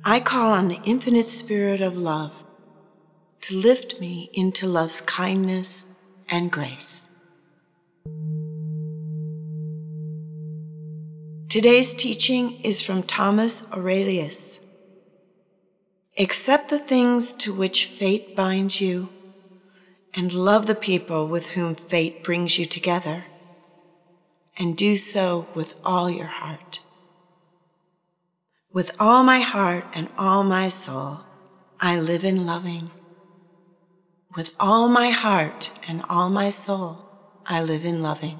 I call on the infinite spirit of love to lift me into love's kindness and grace. Today's teaching is from Thomas Aurelius. Accept the things to which fate binds you, and love the people with whom fate brings you together, and do so with all your heart. With all my heart and all my soul, I live in loving. With all my heart and all my soul, I live in loving.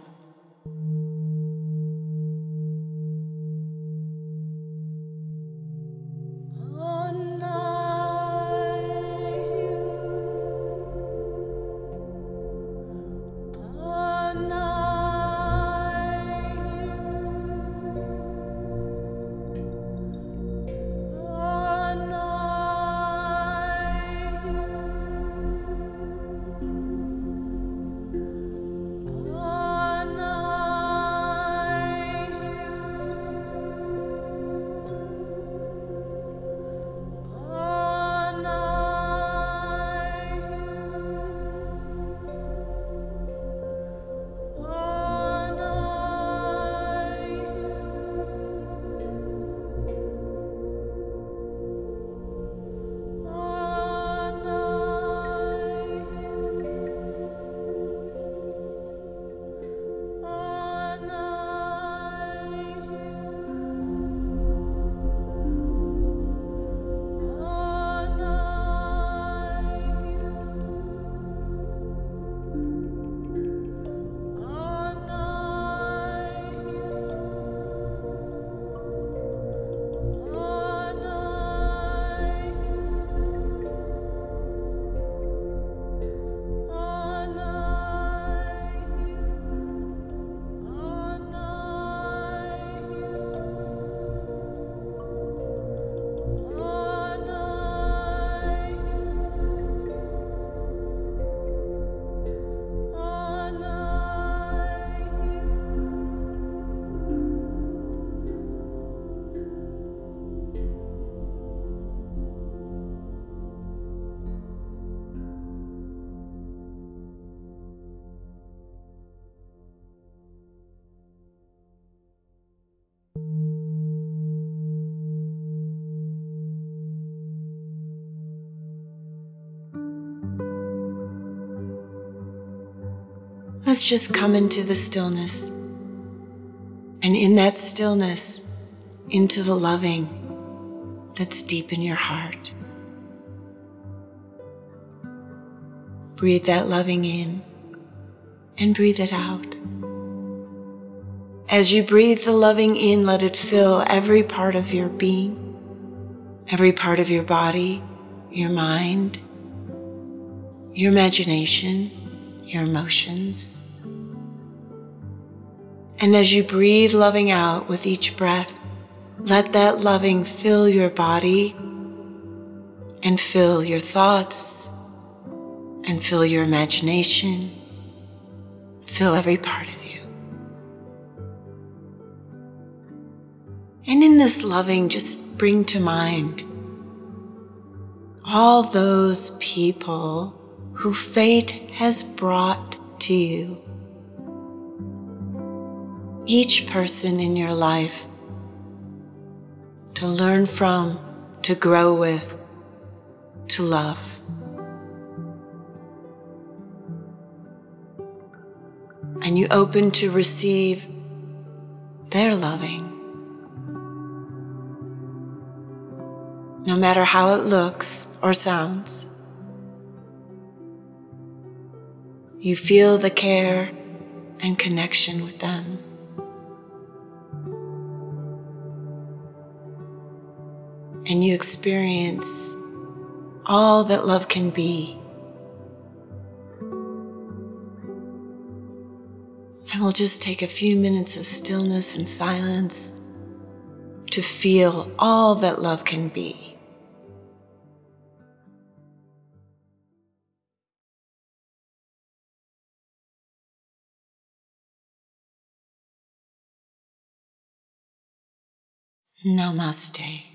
Let's just come into the stillness, and in that stillness, into the loving that's deep in your heart. Breathe that loving in and breathe it out. As you breathe the loving in, let it fill every part of your being, every part of your body, your mind, your imagination, your emotions. And as you breathe loving out with each breath, let that loving fill your body and fill your thoughts and fill your imagination, fill every part of you. And in this loving, just bring to mind all those people who fate has brought to you. Each person in your life to learn from, to grow with, to love. And you open to receive their loving. No matter how it looks or sounds, you feel the care and connection with them. And you experience all that love can be. And we'll just take a few minutes of stillness and silence to feel all that love can be. Namaste.